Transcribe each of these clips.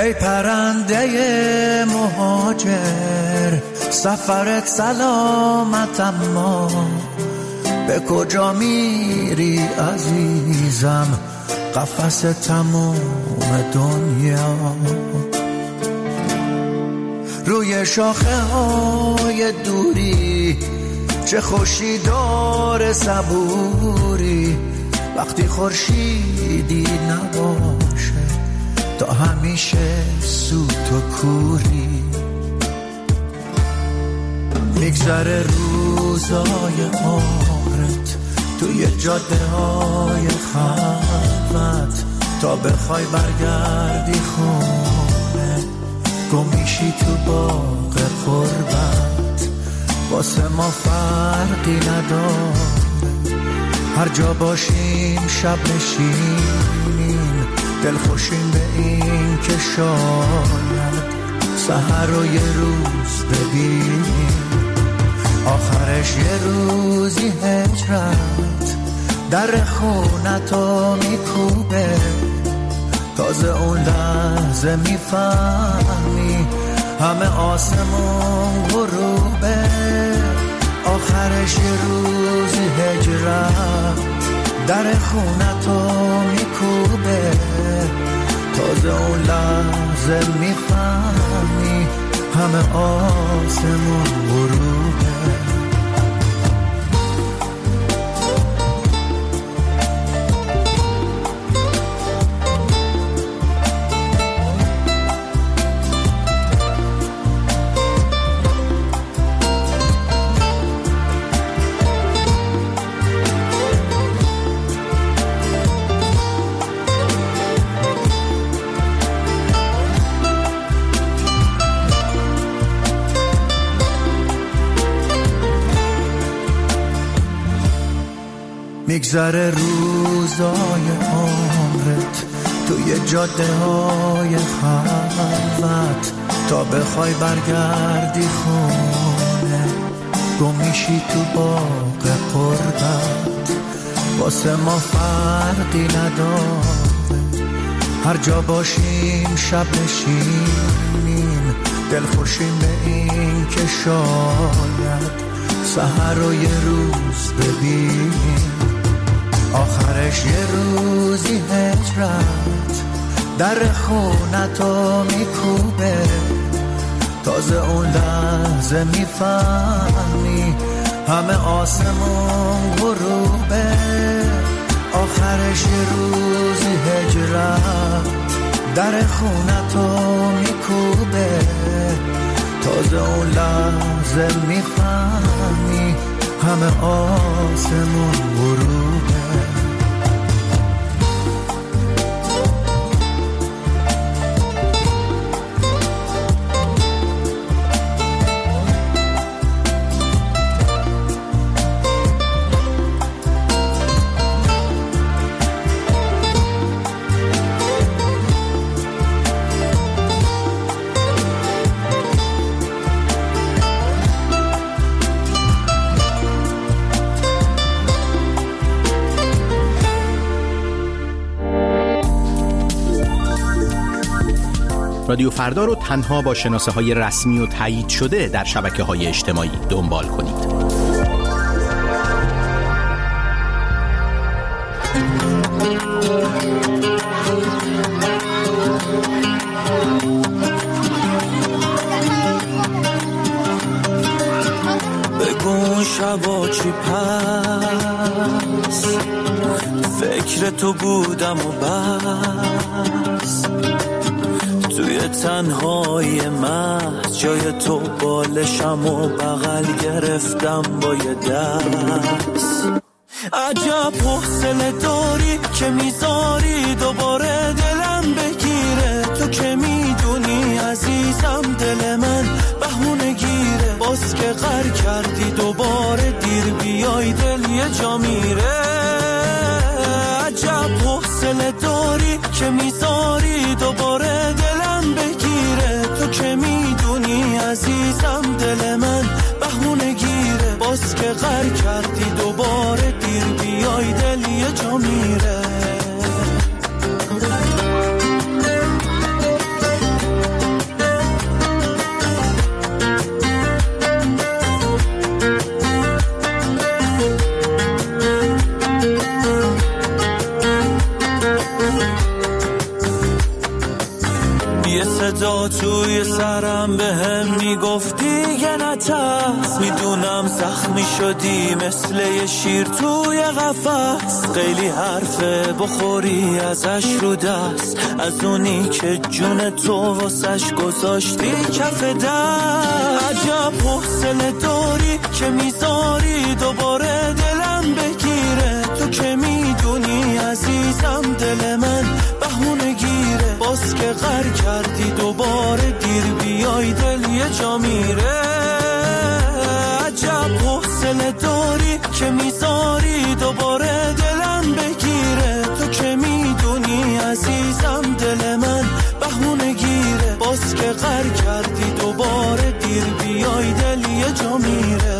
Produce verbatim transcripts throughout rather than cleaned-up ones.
ای پرنده مهاجر سفرت سلامت، اما به کجا میری عزیزم؟ قفس تموم دنیا. روی شاخه های دوری چه خوشی داره صبوری، وقتی خورشیدی نباشه تا همیشه سوت و کوری. میگذره روزای عمرت توی جاده های خلوت، تا بخوای برگردی خونه گم میشی تو باغ قربت. واسه ما فرقی نداره هر جا باشیم، شب نشینیم دلخوشیم به این که شاید سحر رو یه روز ببینیم. آخرش یه روزی هجرت در خونتو میکوبه، تازه اون لحظه میفهمی همه آسمون غروبه. آخرش یه روزی هجرت در خونتو میکوبه، تازه اون لحظه میفهمی همه آسمون غروبه. میگذره روزای عمرت توی جاده های خلوت، تا بخوای برگردی خونه گم میشی تو باغ قربت. واسه ما فرقی نداره هر جا باشیم، شب نشینیم دلخوشیم به این که شاید سحر رو یه روز ببینیم. آخرش یه روزی هجرت در خونتو میکوبه، تازه اون لحظه میفهمی همه آسمون غروبه. آخرش یه روزی هجرت در خونتو میکوبه، تازه اون لحظه میفهمی همه آسمون غروبه. رادیو فردا رو تنها با شناسه های رسمی و تایید شده در شبکه های اجتماعی دنبال کنید. بگو شبا چی پس فکر تو بودم و بس، توی تنهای محض جای تو بالشم و بغل گرفتم با یه دست. عجب حوصله داری که میذاری دوباره دلم بگیره، تو که میدونی عزیزم دل من بهونه گیره، باز که غر کردی دوباره دیر بیای دل یه جا میره. عجب حوصله داری که میذاری دوباره دلم بگیره، تو که میدونی عزیزم دل من بهونه گیره، باز که غر کردی دوباره دیر بیای دل یه جا میره. هست. میدونم زخمی شدی مثل یه شیر توی قفس، خیلی حرفه بخوری ازش رو دست، از اونی که جون تو واسش گذاشتی کف دست. عجب حوصله داری که میذاری دوباره دلم بگیره، تو که میدونی عزیزم دل من بهونه گیره، باز که غر کردی دوباره دیر بیای دل یه جا میره. عجب حوصله داری که میذاری دوباره دلم بگیره، تو که میدونی عزیزم دل من بهونه گیره، باز که غر کردی دوباره دیر بیای دل یه جا میره.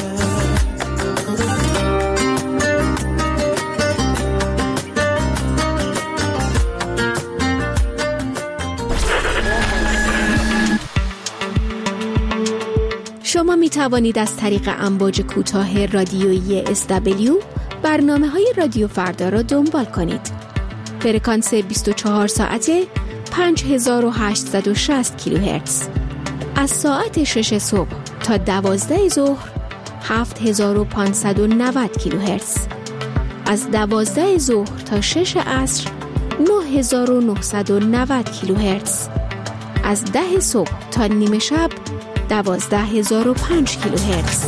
شما می توانید از طریق امواج کوتاه رادیویی اس دبلیو برنامه های رادیو فردا را دنبال کنید. فرکانس بیست و چهار ساعته پنج هزار و هشتصد و شصت کیلوهرتز. از ساعت شش صبح تا دوازده ظهر هفت هزار و پانصد و نود کیلوهرتز. از دوازده ظهر تا شش عصر نه هزار و نهصد و نود کیلوهرتز. از ده صبح تا نیمه شب دوازده هزار و پنج کیلوهرتز.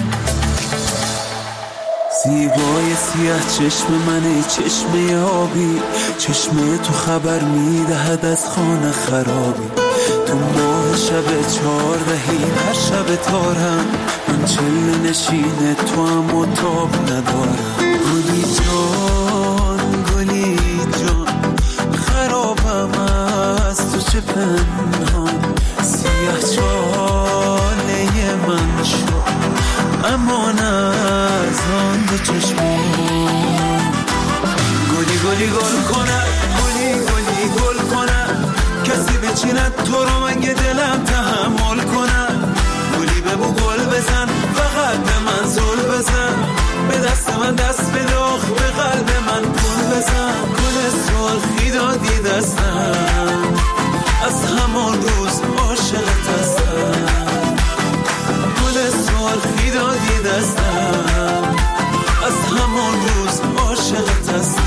زیبای سیاه چشم منه، چشم آبی، چشم تو خبر میدهد از خانه خرابی. تو ماه شب چهاردهی هر شب تارم، من چله نشینه تو هم و تاب ندارم. گلی جان گلی جان خرابم از تو چه پنهان، سیاه چاله من شد امان از آن دو چشمان. گلی گلی گل کنه، گلی گلی گل کنه، کسی بچیند تو رو مگه دلم تحمل کنه. گلی ببو گل بزن، فقط به من زل بزن، به دست من دست بده، آخ به قلب من گل بزن. گل سرخی دادی دستم، از همان روز عاشقت هستم. گل سرخی دادی دستم، از همان روز عاشقت هستم.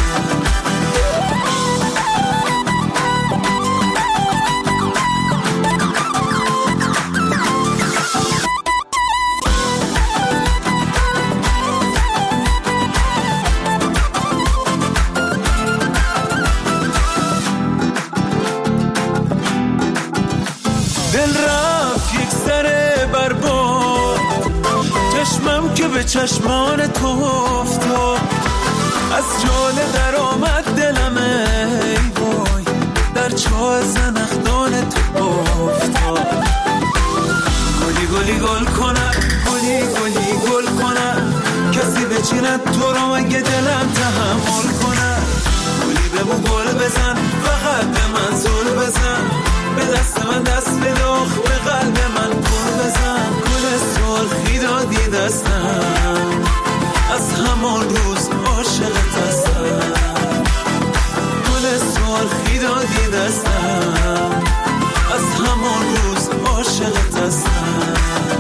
که به چشمان تو افتاد، از جاله در آمد دلم ای وای، در چاه زنخدان تو افتاد. گلی گلی گل کنه، گلی گلی گل کنه، کسی بچیند تو رو مگه دلم تحمل کنه. گلی ببو گل بزن، فقط به من زل بزن، به دست من دست بده، آخ به قلب من گل بزن. گل سرخی دادی دستم، از همان روز عاشقت هستم. گل سرخی دادی دستم، از همان روز عاشقت هستم.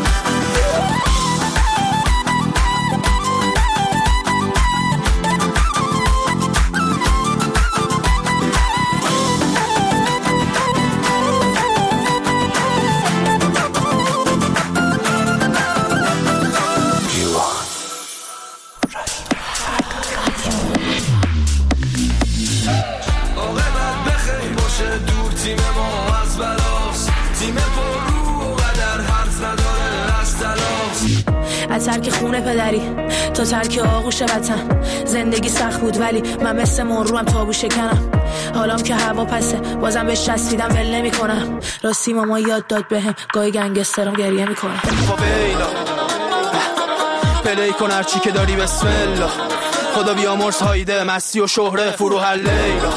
از ترک خونه پدری تا ترک آغوش وطن، زندگی سخت بود ولی من مثل مروم تابو شکنم. حالام که هوا پسه بازم بهش چسبیدم ول نمی کنم. راستی ماما یاد داد بهم گاهی گنگسترم گریه میکنم. فاویلا پلی کن هرچی که داری بسم الله، خدا بیامرز هایده مستی و شهره فروح لیلا.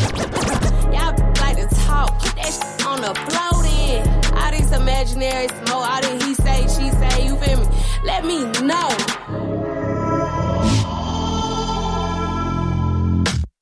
Imaginary smoke, all that he say, she say, you feel me? Let me know.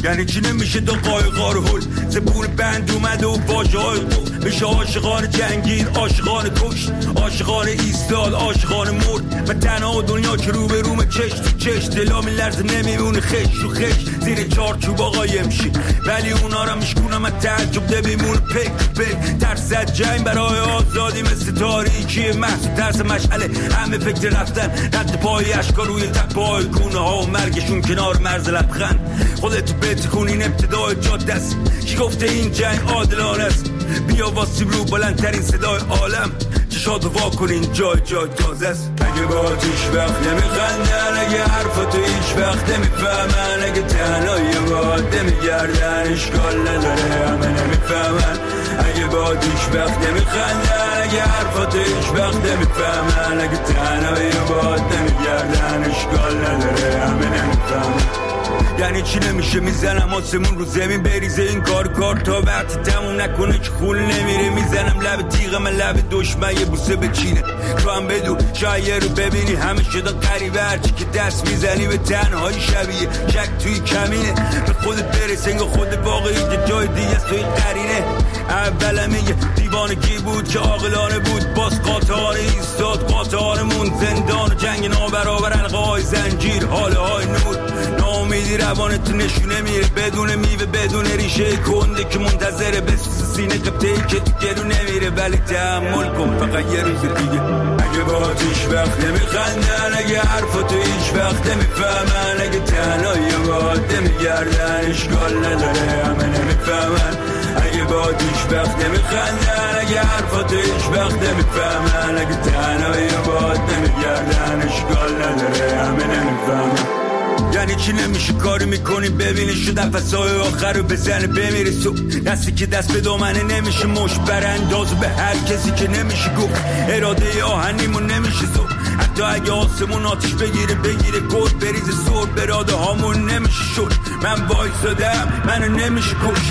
یعنی چی نمیشه دو قایقا رو هل زبون بند اومده و واژه های قفل میشه عاشقان جنگید عاشقان کشت عاشقان ایستاد عاشقان مرد و تنها دنیا که رو به روم چش تو چش دلا میلرزه نمیمونه خش رو خش زیر چارچوب آقای امشی ولی اونا را میشکونم از تعجب ده بیمونه پک پک ترس از جنگ برای آزادی مثل تاریکی محض ترس مشعله همه فکر رفتن رد پای اشکال روی تپای گونه ها و مرگشون کنار مرز لبخند خودتو بتکون این ابتدای جاده است کی گفته این جنگ عادلانه است بیا واسیم رو بلندترین صدای عالم چشاتو وا کن این جای جای تازه است اگه با هیچ وقت نمیخندن اگه حرفاتو هیچ وقت نمیفهمن اگه تنهایی باد نمیگردن اشکال نداره همه نمیفهمن اگه با هیچ وقت نمیخندن اگه حرفاتو هیچ وقت نمیفهمن اگه تنهایی باد نمیگردن اشکال نداره همه نمیفهمن یعنی چی نمیشه میزنم آسمون رو زمین بریزه این کار کار تا وقت تموم نکنه که خون نمیره میزنم لب تیغم من لب دشمن یه بوسه بچینه تو هم بدو شاید رو ببینی همه شده قریبه هرچی که دست میزنی به تنهایی شبیه شک توی کمینه به خودت برس انگاه خود واقعی که جای دیگه است توی قرینه اولم میگه دیوانگی بود که عاقلانه بود باز قاطعانه ایستاد قاطعانمون زندان و جنگ نابرابر حلقه های زنجیر حاله های نور ناامیدی روانت نشونه میره بدون میوه بدون ریشه کنده که منتظره بسوس سینه قبطه‌ای که تو گلو نمیره ولی تحمل کن فقط یه روز دیگه اگه با هیچ وقت نمیخندن اگه حرفاتو هیچ وقت نمیفهمن اگه تنهایی باد نمیگردن اشکال نداره همه نمیفهمن اگه با هیچ وقت نمیخندن اگه حرفاتو هیچ وقت نمیفهمن اگه تنهایی باد نمیگردن اشکال نداره همه نمیفهمن یعنی چی نمیشه کاری میکنی ببینی شد نفسای آخر رو بزنه بمیره سو دستی که دست به دامنه نمیشه مش براندازو به هر کسی که نمیشه گفت اراده آهنیمون نمیشه زو حتی اگه آسمون آتش بگیره بگیره گود بریزه سر براده هامون نمیشه شد من وایسادم منو نمیشه کش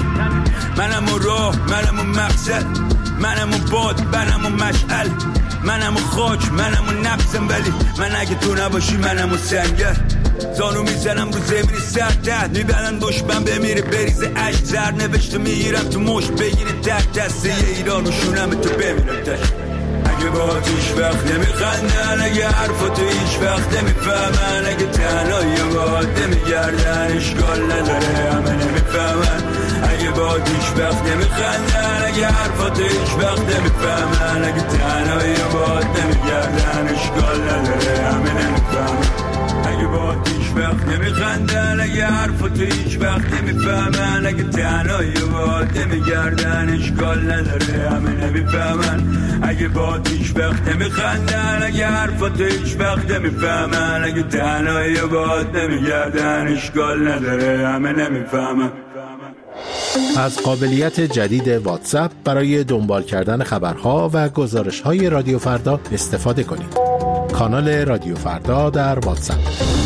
منم و راه منم و مقصد منم و باد منم و مشعل منم و خاک منم و نفسم ولی من اگه تو نباشی منم و سنگر زانو میزنم رو زمین سر تحت میبرن دشمن بمیره بریزه عشق زر نوشته میگیرم تو مشت بگیره تحت دسته یه ایران و شونم تو بمیرم تشت اگه با هیچ وقت نمیخندن اگه حرفاتو هیچ وقت نمیفهمن اگه تنهایی باد نمیگردن اشکال نداره همه نمیفهمن اگه با هیچ وقت نمیخندن اگه حرفاتو هیچ وقت نمیفهمن اگه تنهایی باد نمیگردن اشکال نداره همه نمیفهمن اگه با هیچ وقت نمیخندن اگه حرفاتو هیچ وقت نمیفهمن اگه تنهایی باد نمیگردن اشکال نداره همه نمیفهمن اگه با هیچ وقت نمیخندن اگه حرفاتو هیچ وقت نمیفهمن اگه تنهایی باد نمیگردن اشکال نداره همه نمیفهمن از قابلیت جدید واتساپ برای دنبال کردن خبرها و گزارش‌های رادیو فردا استفاده کنید. کانال رادیو فردا در واتساپ.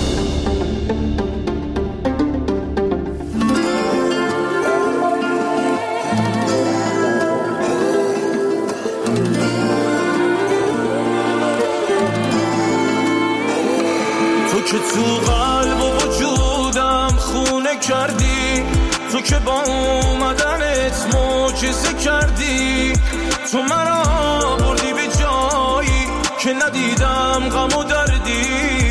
تو که تو قلب و وجودم خونه کردی تو که با اومدنت معجزه کردی تو مرا بردی به جایی که ندیدم غم و دردی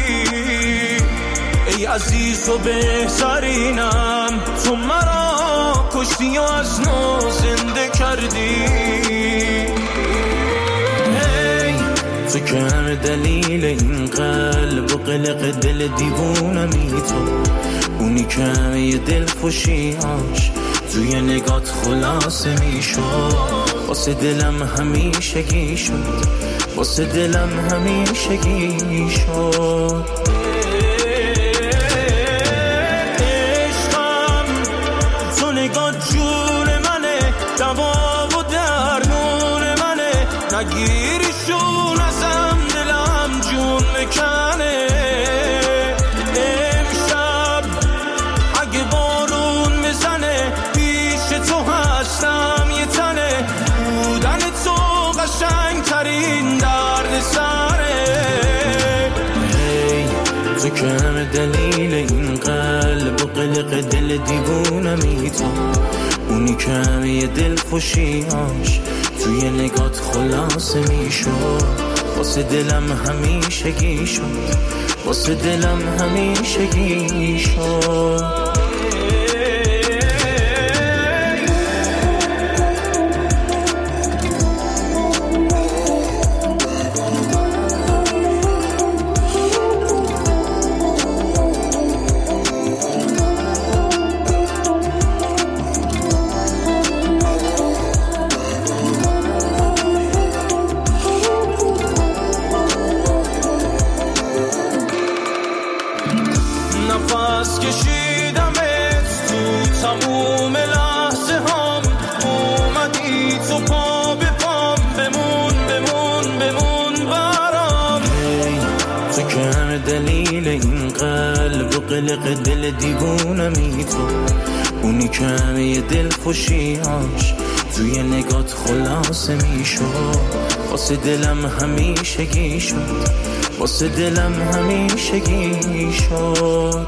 ای عزیز و بهترینم تو مرا کشتی و از نو زنده کردی ای تو که همه دلیل این قلب و قلق دل دیوونمی تو اونی که همه دل خوشیاش توی نگات خلاصه میشد واسه دلم همیشگی شد واسه دلم همیشگی شد عشقم تو نگات جون منه دوا و درمون منه نگیریشون ازم دلم جون مکنه امشب اگه بارون بزنه پیش تو هستم یه تنه بودن تو قشنگ ترین درد سره هی تو که همه دلیل این قلب و قلق دل دیوونمی تو، اونی که همه دل خوشیاش توی نگات خلاصه میشد. واسه دلم همیشگی شد، واسه دلم همیشگی شد. قلق دل دیوونمی تو، اونی که همه دل خوشیاش توی نگات خلاصه میشد. واسه دلم همیشگی شد، واسه دلم همیشگی شد.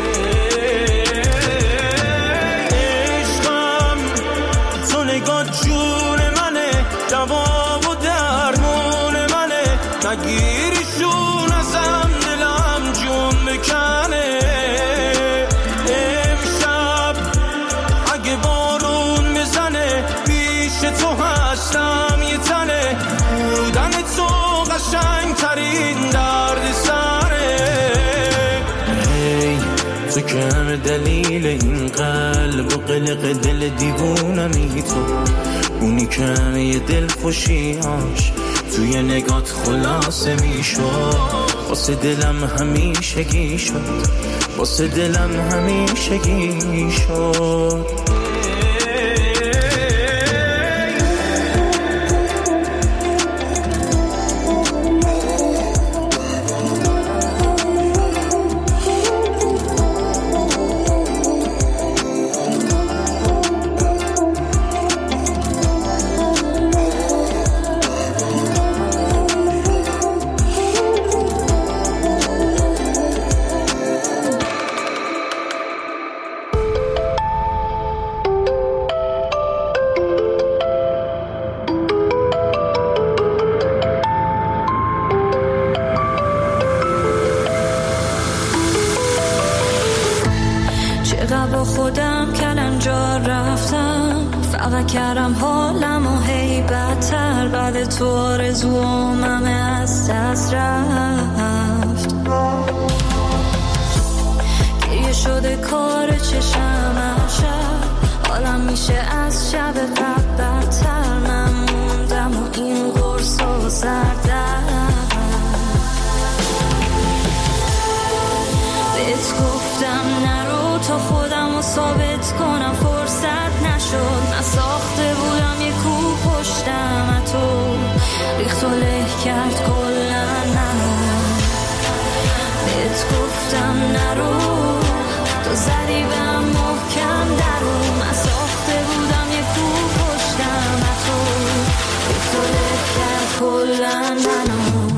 عشقم تو نگات جون منه، دوا و درمون منه، نگیریشون ازم دلم جون بکنه. تو هستم یه تنه، بودن تو قشنگ ترین درد سره. هی تو که همه دلیل این قلب و قلق دل دیوونمی تو، اونی که همه دل خوشیاش توی نگات خلاصه میشد. واسه دلم همیشگی شد، واسه دلم همیشگی شد. کردم حالم و هی بدتر، بعد تو آرزوام همه از دست رفت. گریه شده کار چشم شب، حالم میشه از شب قبل بدتر. من موندم و این قرص و سردم. بهت گفتم نرو تا خودم رو ثابت کنم، فرصت نشد. من ساخته بودم یه کوه پشتم تو، ریخت و له کرد کلن منو. بهت گفتم نرو تو زدی بهم محکم درو. من ساخته بودم یه کوه پشتم تو، ریخت و له کرد کلن منو.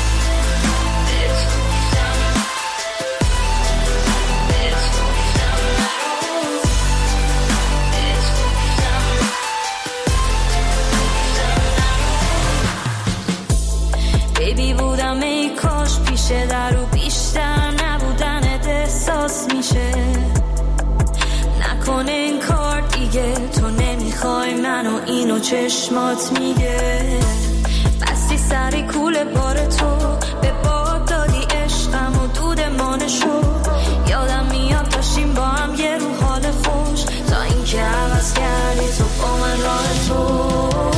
در و بیشتر نبودنت احساس میشه. نکنه این کار دیگه، تو نمیخوای منو، اینو چشمات میگه. بستی سری کول بار تو، به باد دادی عشقم و دود مانشو. یادم میاد داشتیم با هم یه رو حال خوش، تا اینکه عوض کردی تو با من راه تو.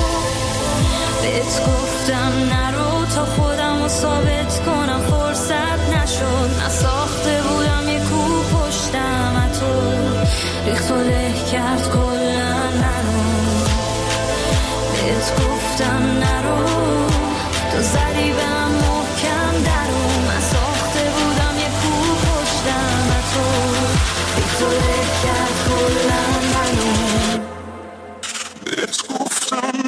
بهت گفتم نرو تا خودم رو ثابت کنم، فرصت نشد. من ساخته بودم یه کوه پشتم تو، ریخت و له کرد کلن منو. بهت گفتم نرو تو زدی بهم محکم درو. من ساخته بودم یه کوه پشتم تو، ریخت و له کرد کلن منو. بهت گفتم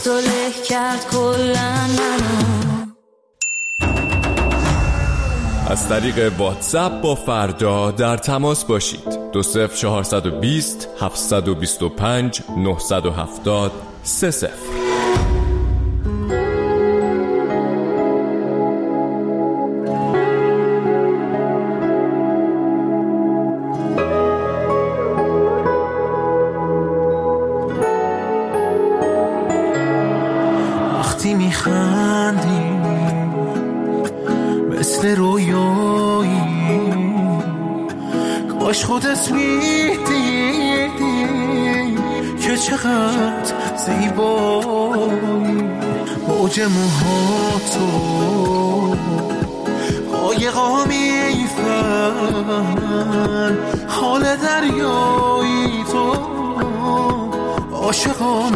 تو له کرد کلن منو. از طریق واتساپ با فردا در تماس باشید. دو صفر چهارصد و بیست هفتصد و بیست و پنج نهصد و هفتاد سه صفر. وقتی میخندی مثل رویایی، کاش خودت میدیدی که چقدر زیبایی. موج موهاتو قایقا میفهمن، حال دریایی تو عاشقا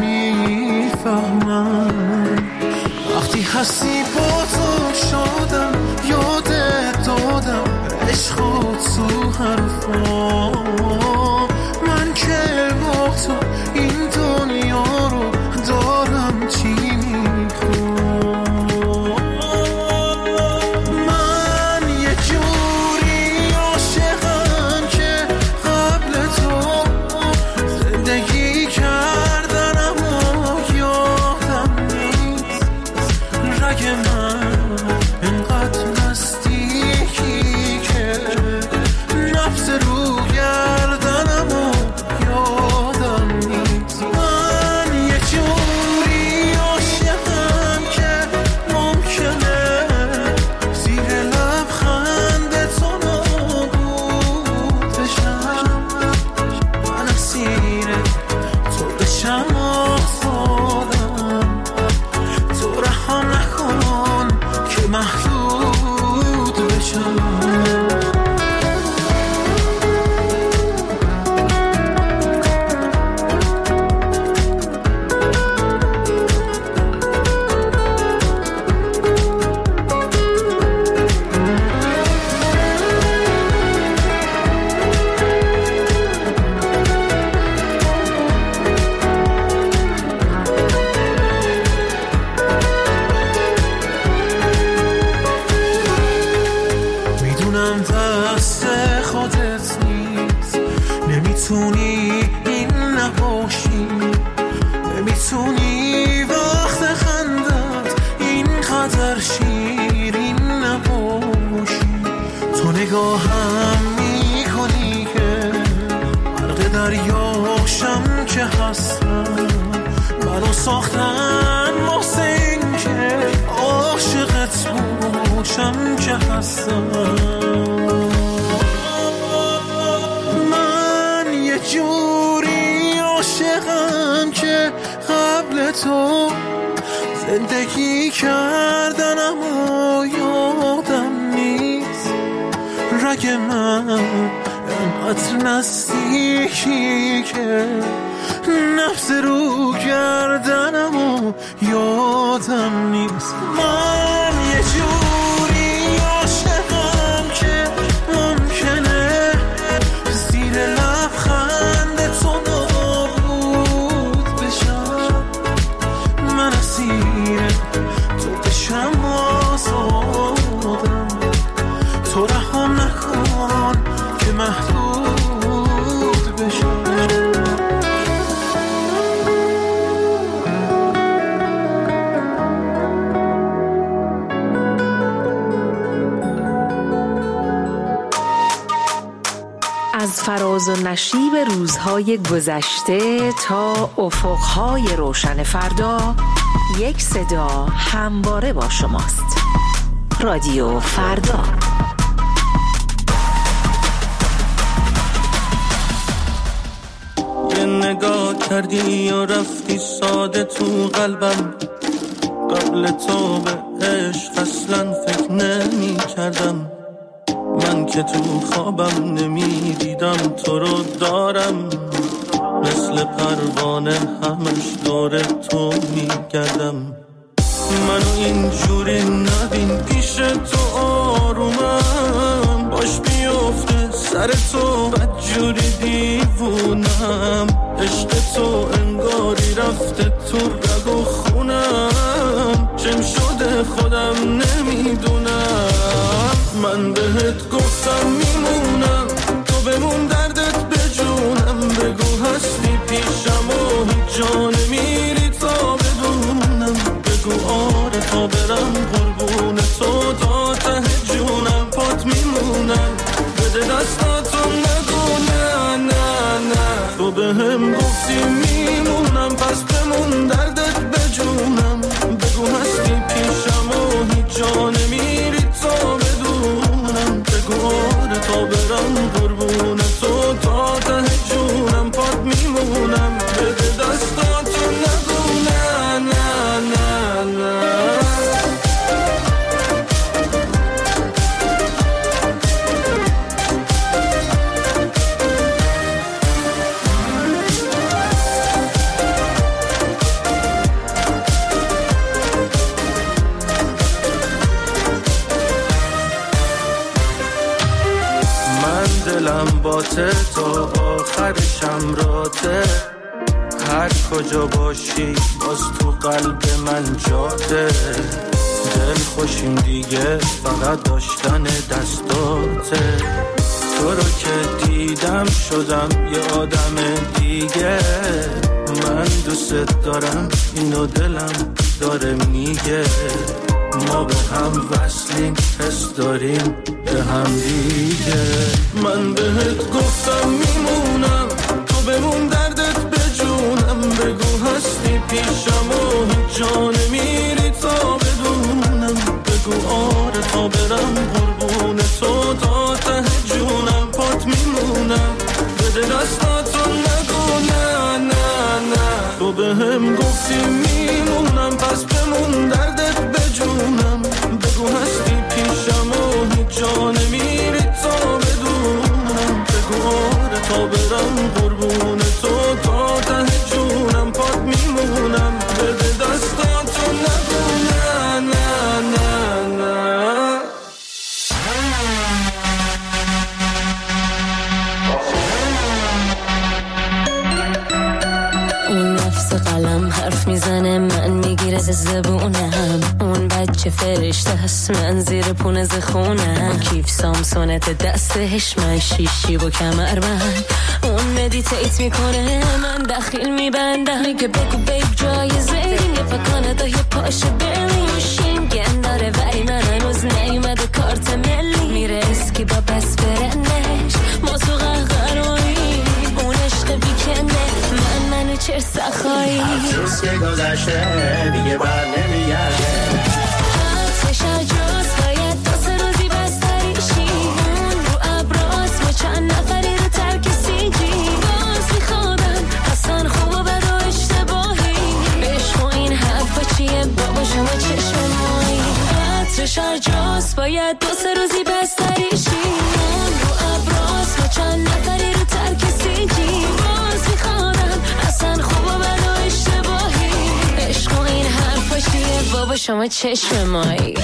میفهمن. وقتی هستی با تو شادم، یادت دادم عشقات تو حرفا. من که با تو این دنیا رو دارم چی میخوام. من یه جوری عاشقم که قبل تو زندگی کردن اما یادم نیست. رگ من انقدر نزدیکی که نفس رو گردنم و یادم نیست. من یه جوری عاشقم که ممکنه زیر لبخند تو نابود بشم. من اسیر تو بشم آزادم، تو رها نکن که محدود بشم. میدونم دست خودت نیست، نمیتونی این نباشی، نمیتونی وقت خندت اینقدر شیرین نباشی. تو نگاهم میکنی که غرق دریاشم که هستم. منو ساختن واسه این که عاشقت باشم که هستم. من یه جوری عاشقم که قبل تو زندگی کردن اما یادم نیست. رگ من انقدر نزدیکی که نفس رو گردنم و یادم نیست. من یه جوری عاشقم که ممکنه زیر لبخند تو نابود بشم. من اسیر تو بشم آزادم، تو رها نکن که محدود بشم. از فراز و نشیب روزهای گذشته تا افقهای روشن فردا، یک صدا همواره با شماست. رادیو فردا. یه نگاه کردی و رفتی ساده تو قلبم. قبل تو به عشق اصلا فکر نمی کردم. من که تو خوابم نمی دیدم تو رو دارم. مثل پروانه همش دور تو می گردم. منو اینجوری نبین پیش تو آرومم. باش بیفته سر تو بدجوری دیوونم. عشق تو انگاری رفته تو رگ و خونم. بهم گفتی میمونم، پس بمون دردت بجونم. بگو هستی پیشم و هیچ جا نمیری تا بدونم. بگو آره تا برم قربون تو، تا ته جونم پات میمونم. بده دستاتو نگو نه نه نه نه. دلم باته تا آخرشم راته، هر کجا باشی باز تو قلب من جاته. دل خوشیم دیگه فقط داشتن دستاته. تو رو که دیدم شدم یه آدم دیگه. من دوست دارم اینو دلم داره میگه. ما به هم وصلیم حس داریم به هم دیگه. من بهت گفتم میمونم، تو بمون دردت بجونم. بگو هستی پیشم و هیچ جا نمیری تا بدونم. بگو آره تا برم قربون تو، تا ته جونم پات میمونم. بده دستاتو نگو نه نه نه. تو بهم گفتی میمونم، پس بمون دردت بجونم. بگو هستی پیشم و هیچ جا نمیری تا بدونم. بگو آره تا برم قربون تو، تا ته جونم پات میمونم. بده دستاتو نگو نه نه نه نه. اون نفس قلم حرف میزنه، من میگیره زبونم. اون بچه فرشته هست، من زیر پونه زخونم. کیف سامسونت دستش، من شیشی و کمر بند. اون مدیتیت میکنه، من دخیل میبندم. میگه بگو بیب جای زین، یه پا کانادا یه پاشه برلین. شینگن داره ولی من هنوز نیومده کارت ملی. میره اسکی با بس برنش، ما تو قهقرایی. اون عشق ویکنده، من منو چر سخایی. روز که گذشته دیگه بر نمیگرده. آتش جاست باید دو روزی بستری شی. اون رو ابراز ما چند نفری رو ترک سیجی. باز میخوادم اصلا خوب و بد و اشتباهی. عشق و این حرفا چیه بابا شما چشم مایی. آتش جاست باید دو روزی بستری شی. اون رو ابراز ما چند نفری رو ترک سیجی. باز میخوادم اصلا خوب و بد و اشتباهی. عشق و این حرفا چیه بابا شما چشم مایی.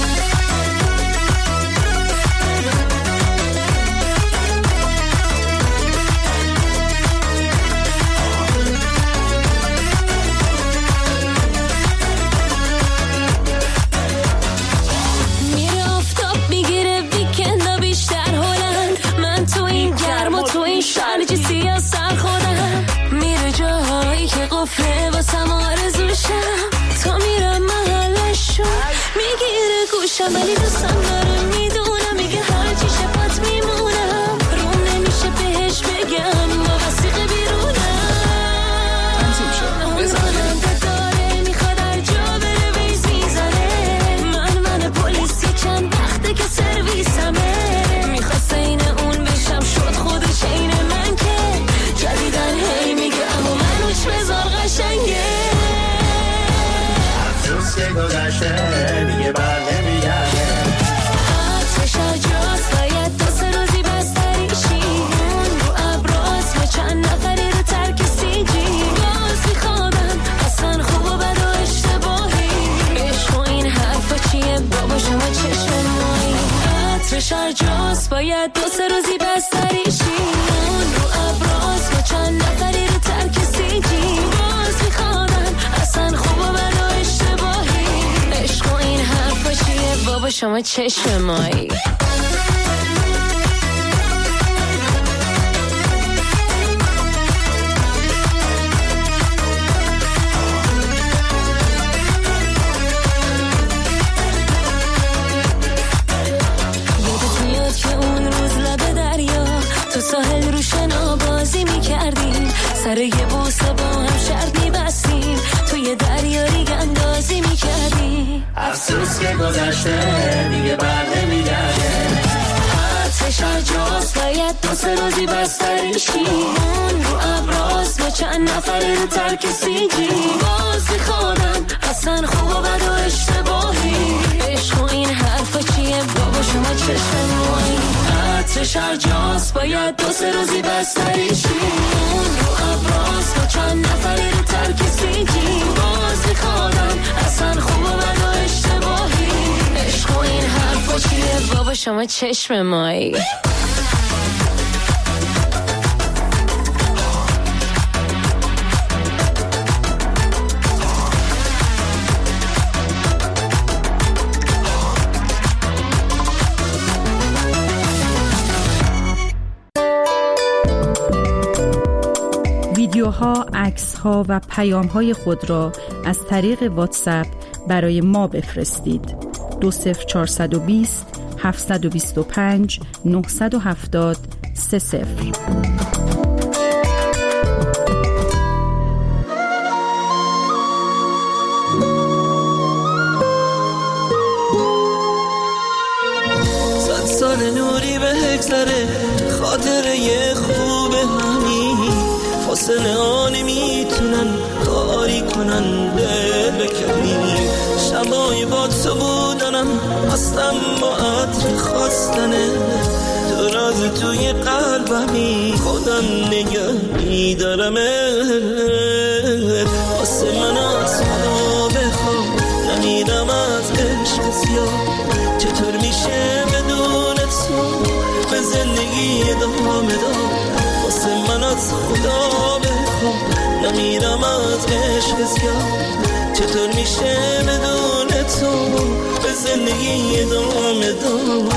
میره آفتاب میگیره ویکندا بیشتر هلند. من تو این گرم و تو این شرجی سیاه سر خودم. میره جاهایی که قفله واسم آرزوشم. تا میرم محلشو میگیره گوشم، ولی دوستم داره میدونم. میگه هرچی شفت میمونم، روم نمیشه بهش بگم با وسیق بیرونم. اون کننده داره میخواد هر جا بره ویز میزنه. من من پلیسی چند وقته که سرویسمه. میخواست این اون بشم شد خودش این من که جدیدن هی میگه اما من روش بذار قشنگه. روز که گذشته دیگه بر نمیگرده. آتش جاست باید دو سه روزی بستری شی. اون رو ابراز ما چند نفری رو ترک سیجی. باز میخوادم اصلا خوب و بد و اشتباهی. عشق و این حرفا چیه بابا شما چشم مایی. آتش جاست باید دو سه روزی بستری شی. اون رو ابراز ما چند نفری رو ترک سیجی. باز میخوادم اصلا خوب و بد و اشتباهی. عشق و این حرفا چیه بابا شما چشم مایی. یادت میاد که اون روز لب دریا تو ساحل رو شنا بازی میکردیم، سر یه بوسه با هم شرط میبستیم، توی دریا ریگ اندازی میکردیم. افسوس که گذشته دیگه بر نمیگرده، آتش هرجاست باید دو سه روزی بستریشی، اون رو ابراز با چند نفره رو ترک سیجی، بازی خودم اصلا خوب و بد و اشتباهی، عشق و این حرفا چیه بابا شما چشم موهی، آتش هرجاست باید دو سه روزی بستریشی، اون رو ابراز با چند نفره رو ترک سیجی، بازی خودم اصلا خوب و بد و اشتباهی، عشق و این حرفا چیه بابا شما چشم مایی. ویدیوها، عکس‌ها و پیام‌های خود را از طریق واتساپ برای ما بفرستید. دو صفر چهارصد و بیست هفتصد و بیست و پنج نهصد و هفتاد سه صفر. صد سال نوری به هگذره، خاطره خوب همین فاصله ها نمیتونن کاری کنن دل بکنیم، شبای با تو بودنم هستم با عطر خواستنه، تو راز توی قلبمی خودم نگه میدارم، واسه من از خدا بخوام نمیدم از عشق زیاد، چطور میشه بدون تو به زندگی ادامه داد، واسه من از خدا بخوام نمیرم از عشق زیاد، چطور میشه بدون تو به زندگی ادامه داد.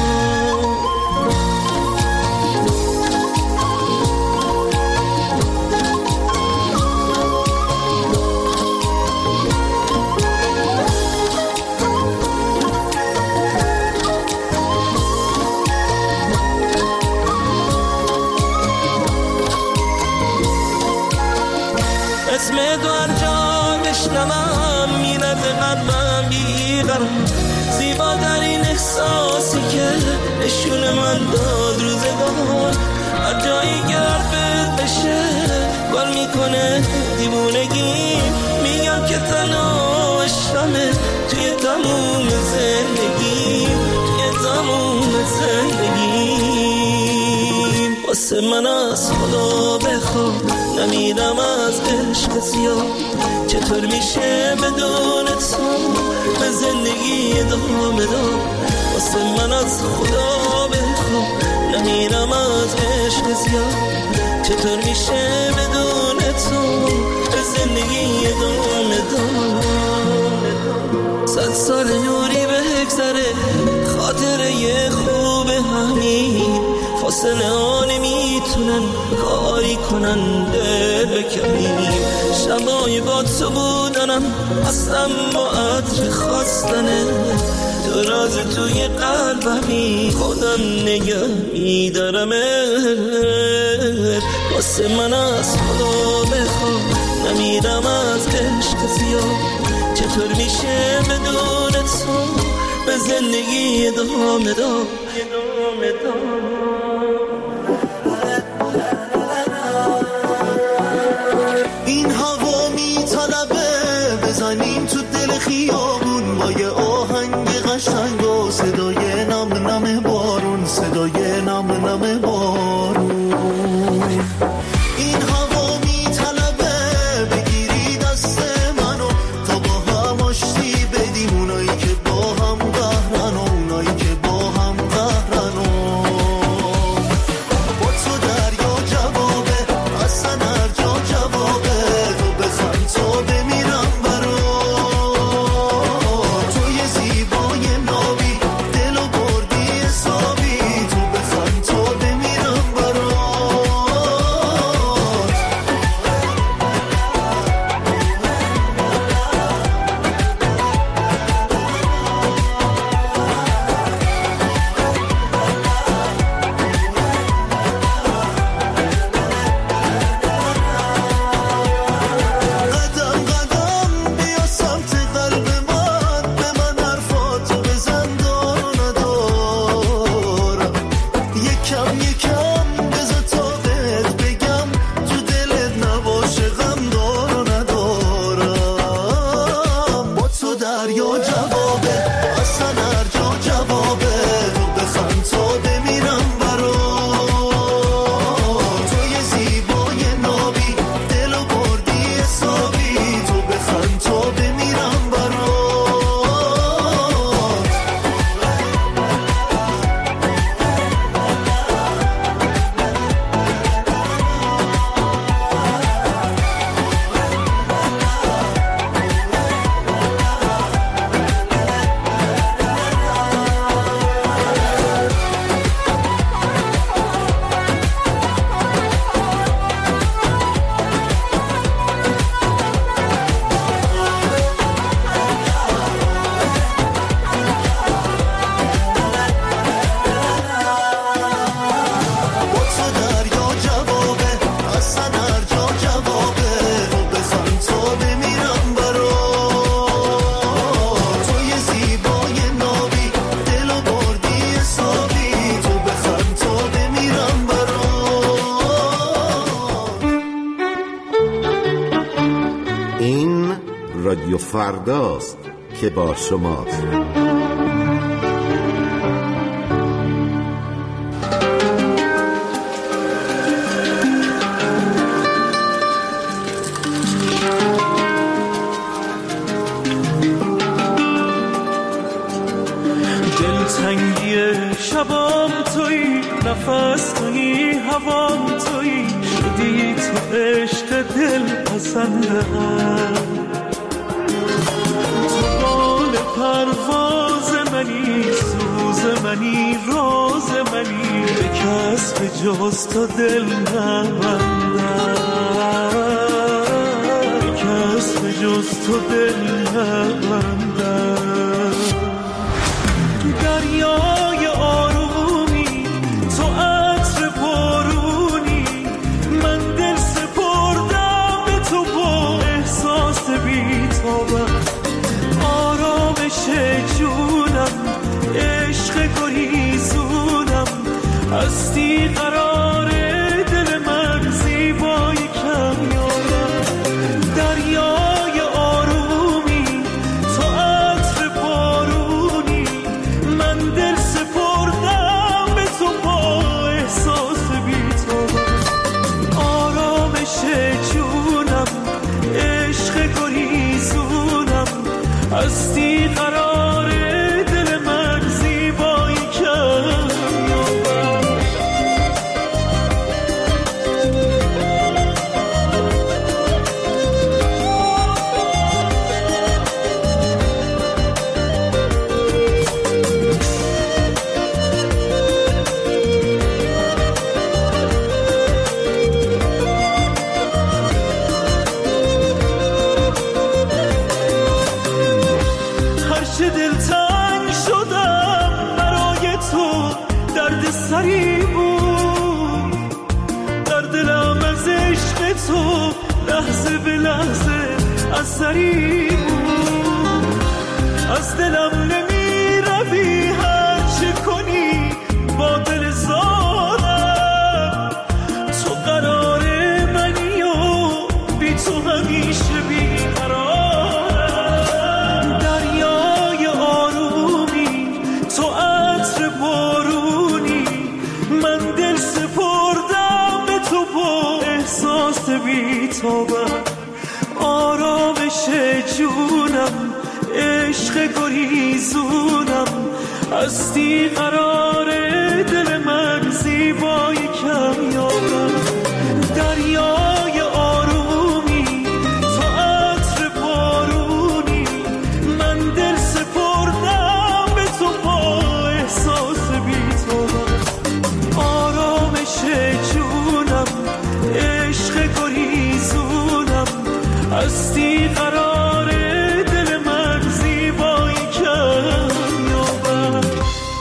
اسم تو هر جا بشنوم میرد قلبم بیقرار، زیباترین احساسی که نشون من داد روزگار، هر جایی گرفت بشه گل میکنه دیوونگی، میگم که تنها عشقمه توی تموم زندگی، توی تموم زندگی، واسه من از خدا بخوام نمیرم از عشق زیاد، چطور میشه بدون تو به زندگی ادامه داد، واسه من از خدا بخوام نمیرم از عشق زیاد، چطور میشه بدون تو به زندگی ادامه داد. صد سال نوری به هگذره، خاطره خوب همین فاصله ها نمیتونن کاری کنن دل بکنیم، شبای با تو بودنم هستم با عطر خواستنه، تو راز توی قلبمی خودم نگه میدارم، واسه من از خدا بخوام نمیرم از عشق زیاد، چطور میشه بدون تو به زندگی ادامه داد. این هوا میطلبه بزنیم تو دل خیابون با یه آهنگ قشنگ و صدای نم نم بارون، صدای نم نم بارون، این هوا میطلبه بگیری دست منو تا با هم آشتی بدیم، اونایی که با هم قهرن و اونایی که با هم قهرن و با تو دریا جوابه، اصلا هر جا جوابه، تو بخوای تو بمیرم برات، رادیو فرداست که با شماست. دلتنگی شبام تویی، نفس تویی، هوام تویی، شدی تو عشق دل پسندم. تو بال پرواز منی، سوز منی، راز منی، به کس به جز تو دل نبندم، به کس به جز تو دل نبندم. دریای آرومی، تو عطر بارونی، من دل سپردم به تو با احساس بی‌تابم. آرامش جونم، عشق گریزونم، هستی قرار دل من، زیبای کمیابم. دریای آرومی، تو عطر بارونی، من دل سپردم به تو با احساس بی‌تابم. آرامش جونم، عشق گریزونم، هستی قرار دل من، زیبای کمیابم. هرچه دلتنگ شدم برای تو، درد سری بود در دلم، از عشق تو لحظه به لحظه اثری بود. از دلم نمی روی، هر چه کنی با دل زارم. تو قرار منی و بی تو همیشه بی قرارم. دریای آرومی، تو عطر بارونی، من دل سپردم به تو با احساس بی‌تابم. آرامش جونم، عشق گریزونم، هستی قرار دل من، زیبای کمیابم. دریای آرومی، تو عطر بارونی، من دل سپردم به تو با احساس بی‌تابم. آرامش جونم، عشق گریزونم، هستی قرار دل من، زیبای کمیابم.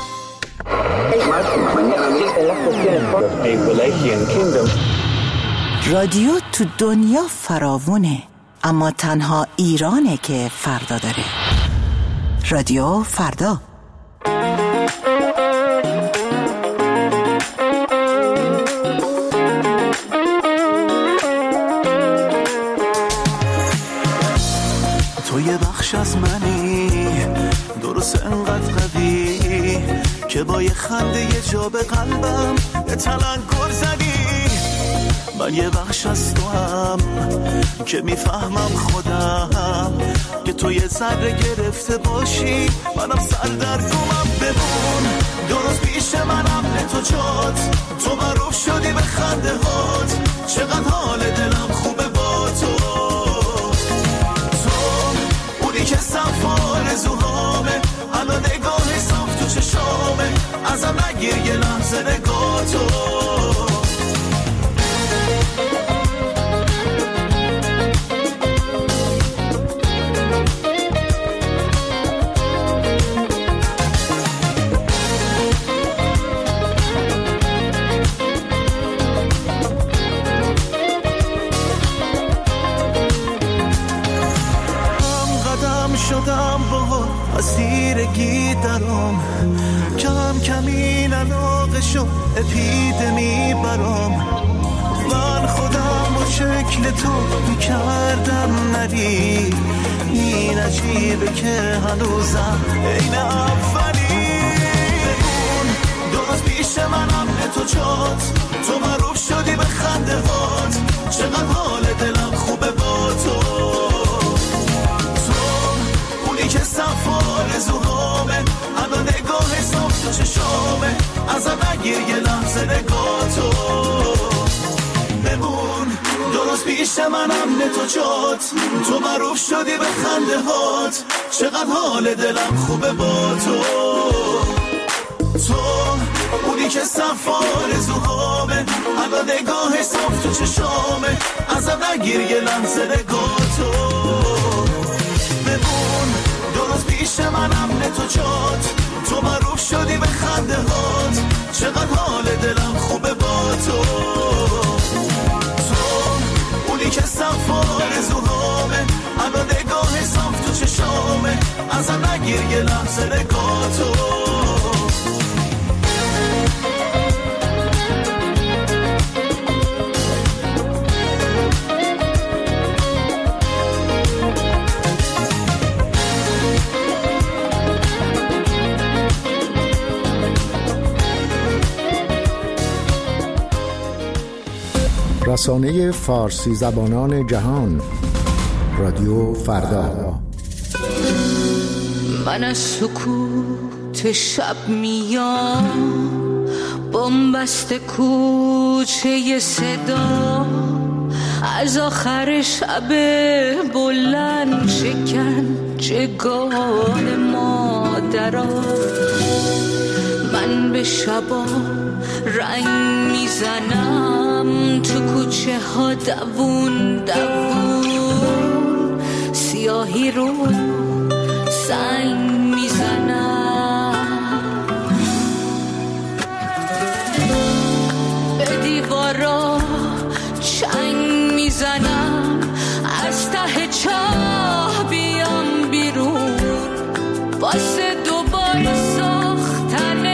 رادیو تو دنیا فراوونه، اما تنها ایرانه که فردا داره. رادیو فردا. تو یه بخش از منی، درست انقدر قوی که با یه خنده یه جا به قلبم یه تلنگر زدی. من یه بخش از تو هم که میفهمم خودم که تو یه ذره گرفته باشی، منم سردرگمم. بمون درست پیش منم، به تو جات تو معروف شدی به خنده هات. چقدر حال دلم خوبه با تو، تو اونی که صف آرزوهامه، الان نگاه صاف تو چشامه. ازم نگیر یه لحظه نگاه تو. شدم با اسیرگی درام، کم کمین علاقه شد اپیدمی برام. من خودم و شکل تو کردم نری، این عجیبه که هنوزم این اولی. بمون درست پیش منم به تو جات، تو معروف شدی به خنده هات، چقدر حال دلم خوبه با تو. تو اونی که صف آرزوهامه، الان نگاه صاف تو چشامه، ازم نگیر یه لحظه نگاه تو. بمون درست پیش منم به تو جات، تو معروف شدی به خنده هات، چقدر حال دلم خوبه با تو. تو اونی که صف آرزوهامه، الان نگاه صاف تو چشامه، ازم نگیر یه لحظه نگاه تو. بمون درست پیش منم به تو جات، تو معروف شدی به خنده هات، چقدر حال دلم خوبه با تو. تو اونی که صف آرزوهامه، الان نگاه صاف تو چشامه، ازم نگیر یه لحظه نگاه تو. رسانه فارسی زبانان جهان، رادیو فردا. من از سکوت شب میام، بنبست کوچه صدا، از آخر شب بلند شکنجهگاه مادرها. من به شبا رنگ میزنم، تو کوچه ها دوون دوون، سیاهی رو سنگ میزنم، به دیوارا چنگ میزنم، از ته چاه بیام بیرون، واسه دوباره ساختن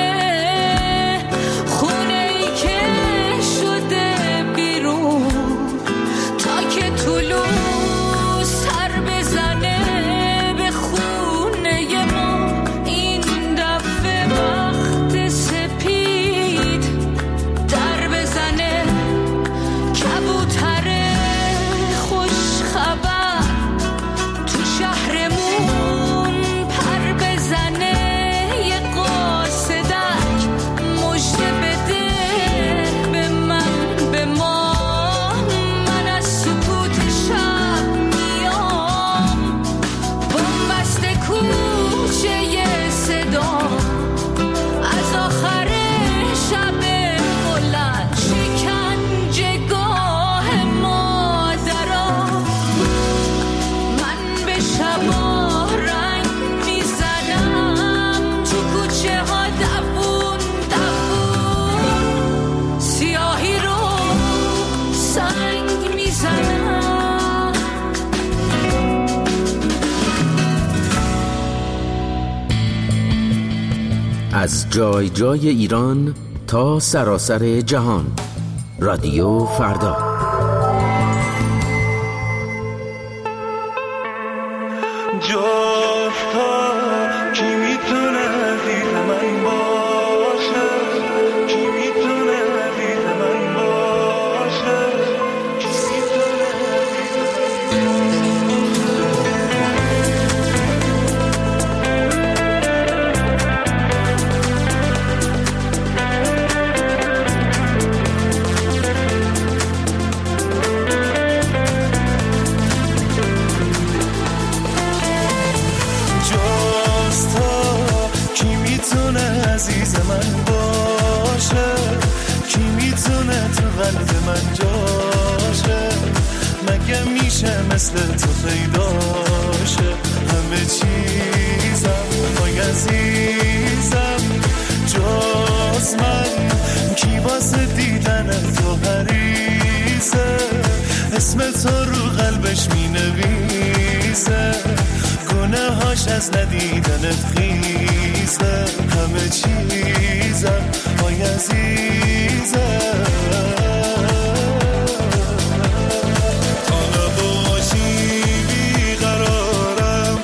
خونه ای که شده بیرون، تا که طلوع سر بزنه به خونه ما. این دفعه وقت سپید در بزنه، کبوتر خوش خبر تو شهرمون پر بزنه، یه قاصدک مژده بده به من به ما. من از سکوت شب میام، بنبست کوچه صدا، از آخر شب بلند شکنجهگاه مادرها. من به شبا رنگ میزنم، تو کوچه ها دوون دوون، سیاهی رو سنگ میزنم. از جای جای ایران تا سراسر جهان، رادیو فردا. جاستا کی میتونه عزیز من باشه، کی میتونه عزیز من باشه، کی میتونه عزیز من باشه، کی میتونه تو قلب من جاشه، مگه میشه مثل تو پیداشه. همه چیزم وای عزیزم جز من، کی واسه دیدن تو حریصه، اسم تو رو قلبش مینویسه، گناه هاش از ندیدنت خیزه. همه چیزم وای عزیزم، حالا باشی بیقرارم،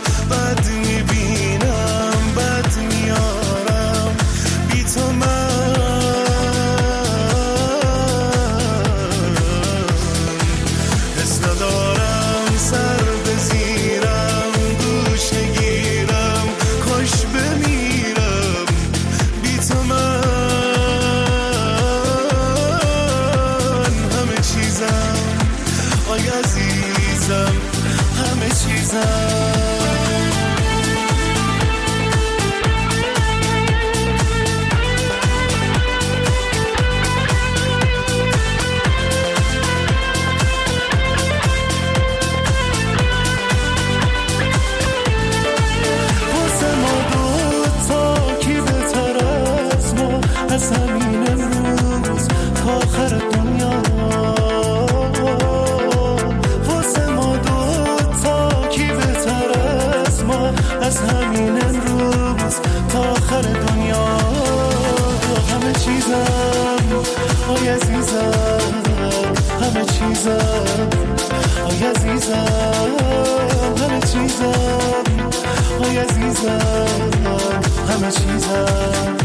عزیزم آی عزیزم همه چیزم آی عزیزم همه چیزم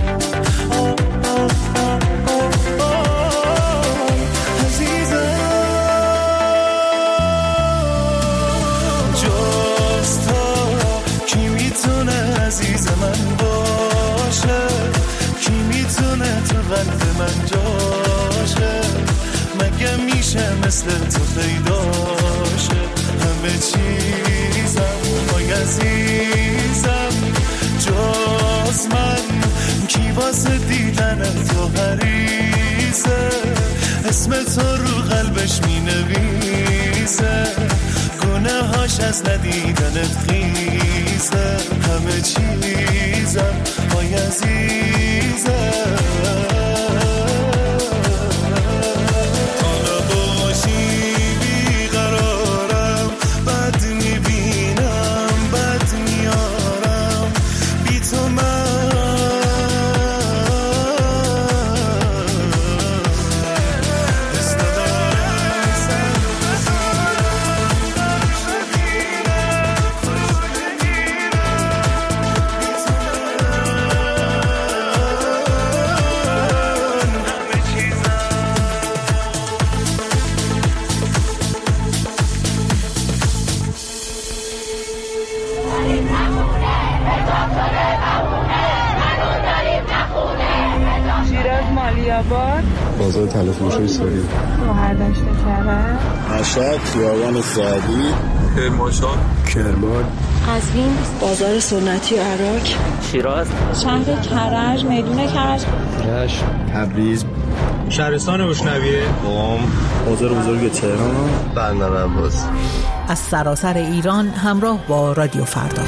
عزیز من باشه کی میتونه تو قلب من جاشه مگه میشه مثل تو پیداشه همه چیزم آی عزیزم جز من کی واسه دیدن تو حریصه اسم تو رو قلبش مینویسه گناه هاش از ندیدنت خیزه همه چیزم آی عزیزم حالا باشی بیقرارم بد میبینم بد میارم بی تو من بازار تلفروشی سوری مهردشت کرد مشهد خیابان سعدی کرمانشاه کرمان قزوین بازار سنتی عراق شیراز شهر کرج میدون کرج رشت تبریز شهرستان بوشنویه قم بازار بزرگ تهران بندر عباس از سراسر ایران همراه با رادیو فردا.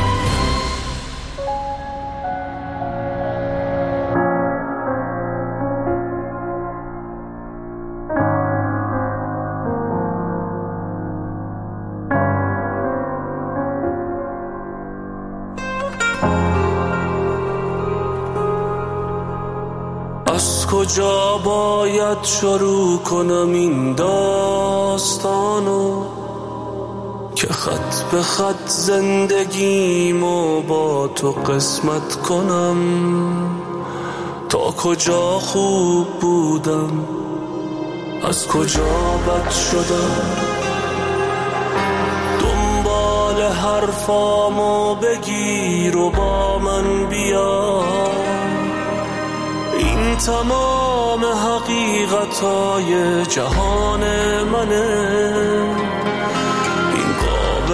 از کجا باید شروع کنم این داستانو که خط به خط زندگیمو با تو قسمت کنم تا کجا خوب بودم از کجا بد شدم دنبال حرفامو بگیر و با من بیا این تمام حقیقتای جهان منه این قاب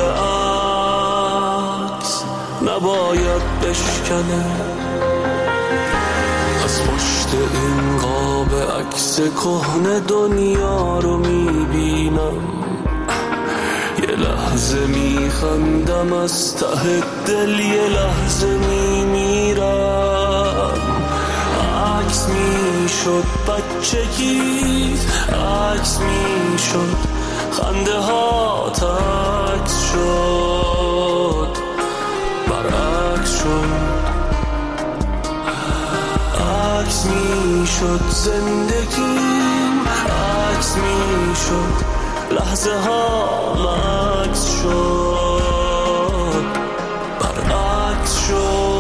عکس نباید بشکنه از پشت این قاب عکس کهنه دنیا رو میبینم یه لحظه میخندم از ته دل یه لحظه میمیرم عکس میشد بچگیت عکس میشد خنده ها عکس شد برعکس شد عکس میشد زندگیم عکس میشد لحظه ها عکس شد برعکس شد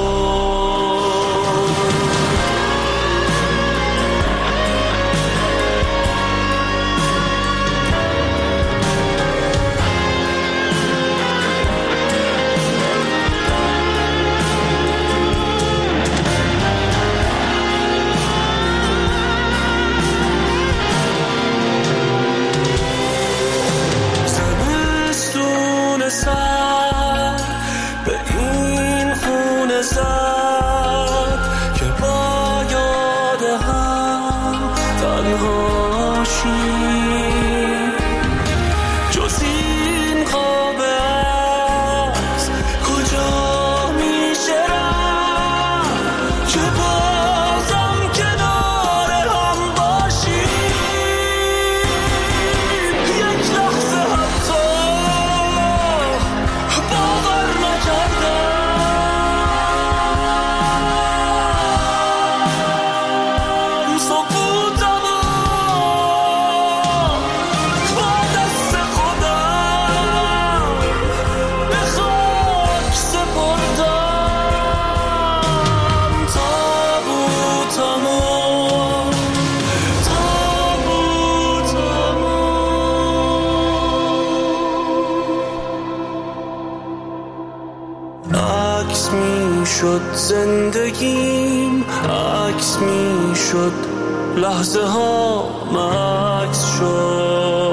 side شد زندگیم، عکس می شد لحظه ها مکس شد.